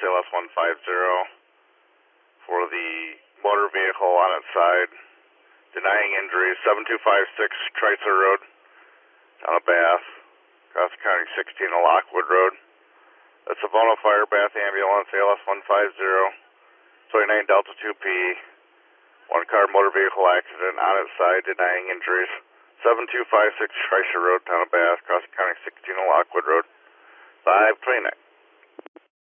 ALS 150 for the motor vehicle on its side, denying injuries, 7256 Chrysler Road, town of Bath, Coffee County 16 Lockwood Road. That's a Bono Fire Bath Ambulance, ALS 150, 29 Delta 2P, one car motor vehicle accident on its side, denying injuries, 7256 Chrysler Road, town of Bath, Coffee County 16 Lockwood Road, 529.